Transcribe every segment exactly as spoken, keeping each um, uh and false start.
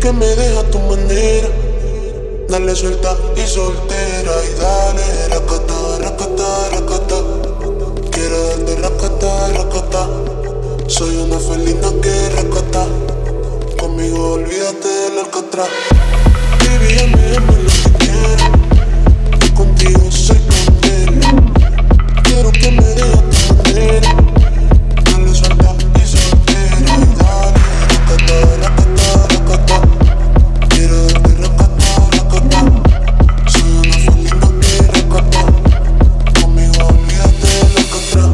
que me dejes a tu manera. Dale suelta y soltera y dale racata, racata, racata. Quiero darte racata, racata. Soy una felina que racata. Conmigo olvídate del Alcatraz. Baby, llame, llame lo que quieras. Yo contigo soy candela. Quiero que me dejes a tu manera. Dale suelta y soltera y dale racata, racata, racata. Quiero darte racata, racata. Soy una felina que racata. Conmigo olvídate del Alcatraz.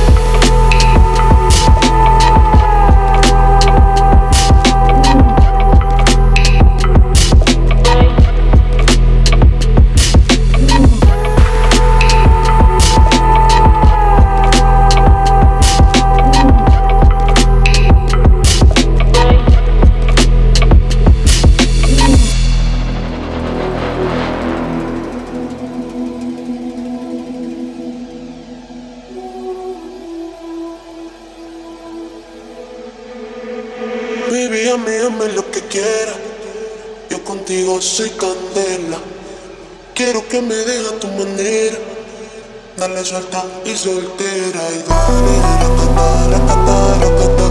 Baby, llame, llame lo que quieras. Yo contigo soy candela. Quiero que me dejes a tu manera. Dale suelta y soltera y dale racata, racata, racata.